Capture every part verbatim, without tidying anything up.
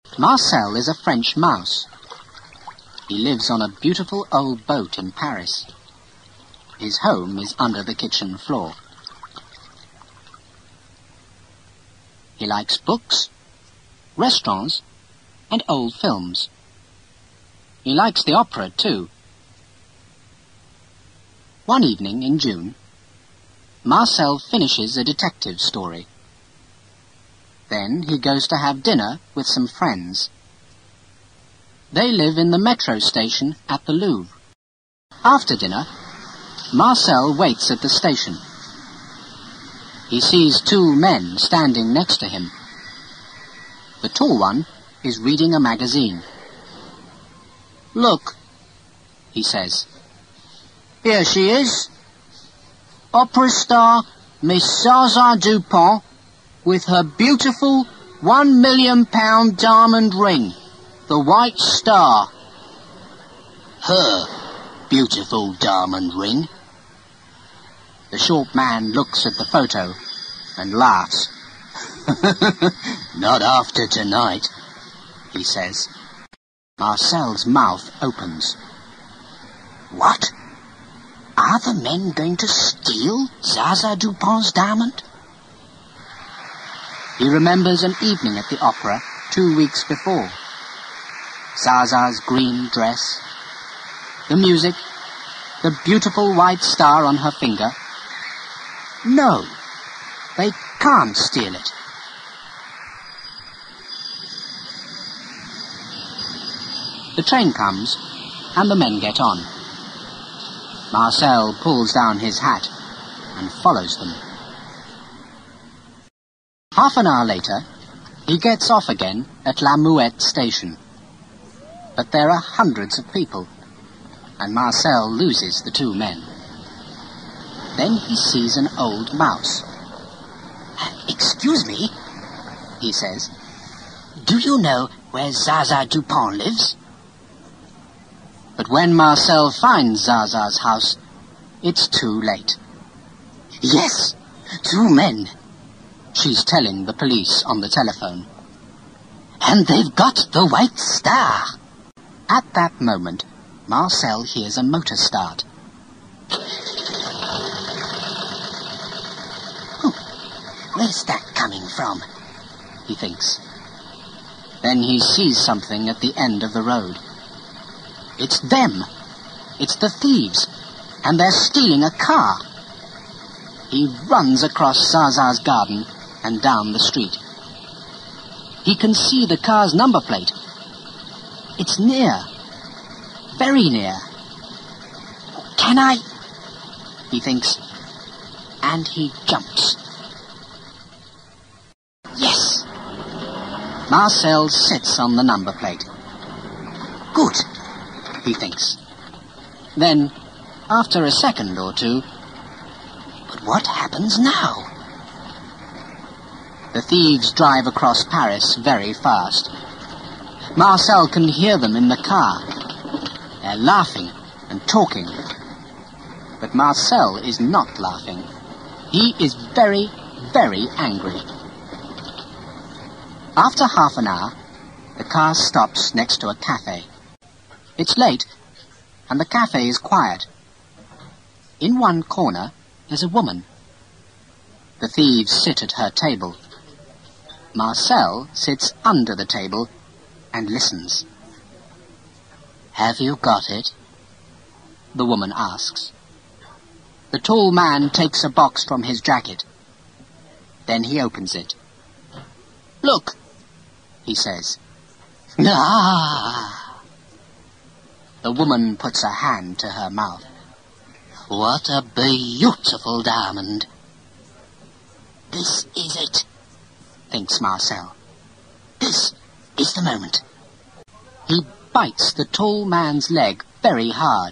Marcel is a French mouse. He lives on a beautiful old boat in Paris. His home is under the kitchen floor. He likes books, restaurants, and old films. He likes the opera, too. One evening in June, Marcel finishes a detective story. Then he goes to have dinner with some friends. They live in the metro station at the Louvre. After dinner, Marcel waits at the station. He sees two men standing next to him. The tall one is reading a magazine. "Look," he says. "Here she is. Opera star Miss Zaza Dupont with her beautiful one million pound diamond ring, the White Star." "Her beautiful diamond ring?" The short man looks at the photo and laughs. "Not after tonight," he says. Marcel's mouth opens. What? Are the men going to steal Zaza Dupont's diamond? He remembers an evening at the opera two weeks before. Zaza's green dress, the music, the beautiful white star on her finger. No, they can't steal it. The train comes, and the men get on. Marcel pulls down his hat and follows them. Half an hour later, he gets off again at La Muette station. But there are hundreds of people, and Marcel loses the two men. Then he sees an old mouse. "Excuse me," he says. "Do you know where Zaza Dupont lives?" But when Marcel finds Zaza's house, it's too late. "Yes, two men," she's telling the police on the telephone. "And they've got the White Star." At that moment, Marcel hears a motor start. Oh, where's that coming from? He thinks. Then he sees something at the end of the road. It's them. It's the thieves. And they're stealing a car. He runs across Zaza's garden and down the street. He can see the car's number plate. It's near. Very near. Can I? He thinks. And he jumps. Yes. Marcel sits on the number plate. Good, he thinks. Then, after a second or two, but what happens now? The thieves drive across Paris very fast. Marcel can hear them in the car. They're laughing and talking. But Marcel is not laughing. He is very, very angry. After half an hour, the car stops next to a cafe. It's late, and the cafe is quiet. In one corner, there's a woman. The thieves sit at her table. Marcel sits under the table and listens. "Have you got it?" the woman asks. The tall man takes a box from his jacket. Then he opens it. "Look," he says. "Ah!" The woman puts a hand to her mouth. "What a beautiful diamond." "This is it," thinks Marcel. "This is the moment." He bites the tall man's leg very hard.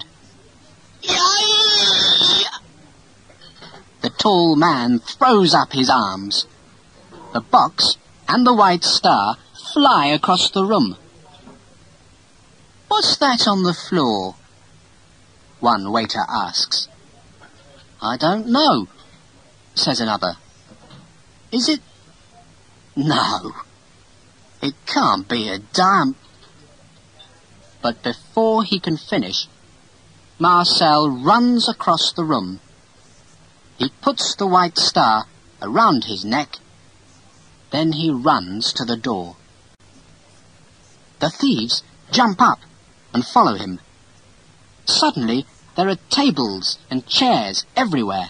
The tall man throws up his arms. The box and the White Star fly across the room. "What's that on the floor?" one waiter asks. "I don't know," says another. "Is it?" "No, It can't be a dime. But before he can finish, Marcel runs across the room. He puts the white star around his neck. Then he runs to the door. The thieves jump up and follow him. Suddenly, there are tables and chairs everywhere.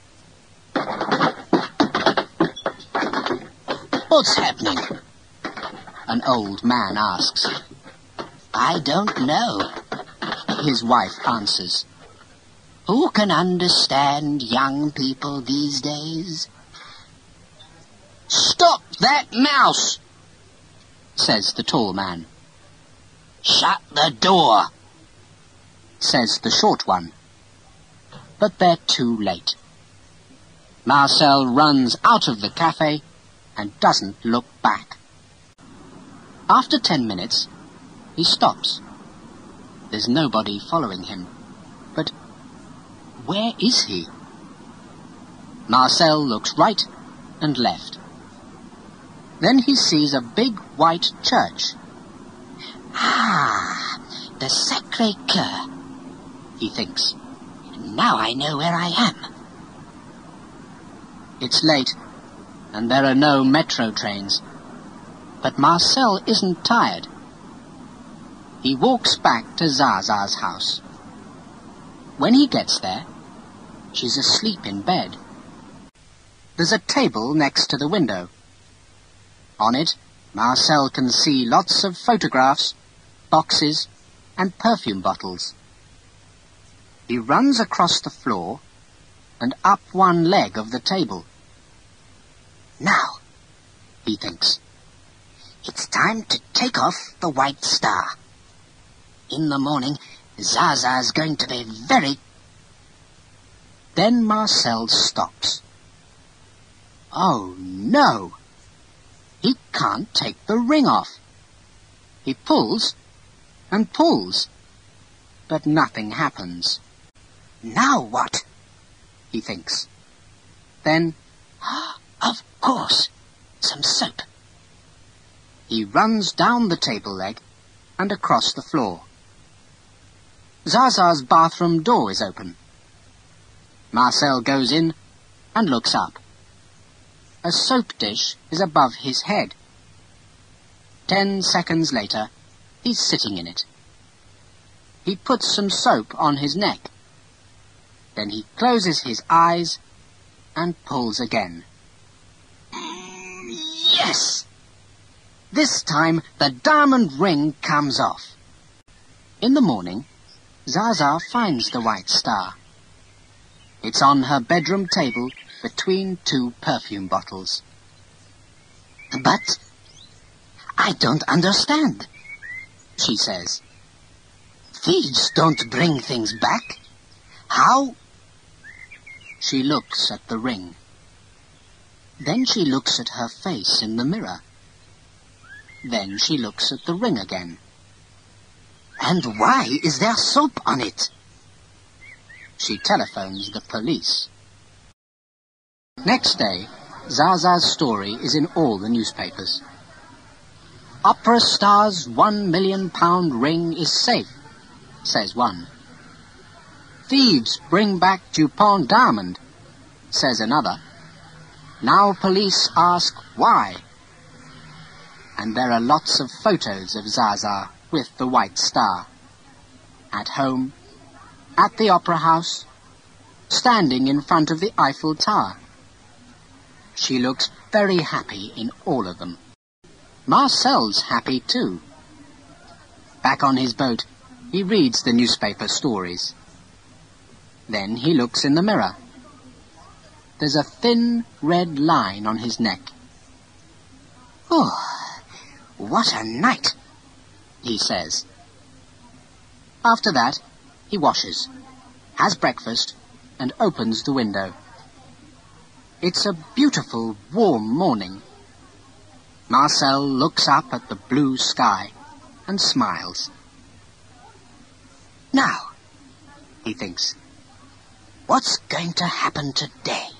What's happening? An old man asks. I don't know, his wife answers. Who can understand young people these days? Stop that mouse, says the tall man. Shut the door, says the short one. But they're too late. Marcel runs out of the cafe and doesn't look back. After ten minutes, he stops. There's nobody following him. But where is he? Marcel looks right and left. Then he sees a big white church. Ah, the Sacré-Cœur, he thinks. Now I know where I am. It's late, and there are no metro trains. But Marcel isn't tired. He walks back to Zaza's house. When he gets there, she's asleep in bed. There's a table next to the window. On it, Marcel can see lots of photographs, boxes, and perfume bottles. He runs across the floor and up one leg of the table. Now, he thinks, it's time to take off the white star. In the morning, Zaza's going to be very... Then Marcel stops. Oh, no! He can't take the ring off. He pulls and pulls, but nothing happens. Now what? He thinks. Then, of course, some soap. He runs down the table leg and across the floor. Zaza's bathroom door is open. Marcel goes in and looks up. A soap dish is above his head. Ten seconds later, he's sitting in it. He puts some soap on his neck. Then he closes his eyes and pulls again. Yes! This time the diamond ring comes off. In the morning, Zaza finds the white star. It's on her bedroom table between two perfume bottles. But I don't understand, she says. Thieves don't bring things back. How? She looks at the ring. Then she looks at her face in the mirror. Then she looks at the ring again. And why is there soap on it? She telephones the police. Next day, Zaza's story is in all the newspapers. Opera star's one million pound ring is safe, says one. Thieves bring back Dupont diamond, says another. Now police ask why. And there are lots of photos of Zaza with the white star. At home, at the opera house, standing in front of the Eiffel Tower. She looks very happy in all of them. Marcel's happy too. Back on his boat, he reads the newspaper stories. Then he looks in the mirror. There's a thin red line on his neck. Oh, what a night, he says. After that, he washes, has breakfast, and opens the window. It's a beautiful, warm morning. Marcel looks up at the blue sky and smiles. Now, he thinks, what's going to happen today?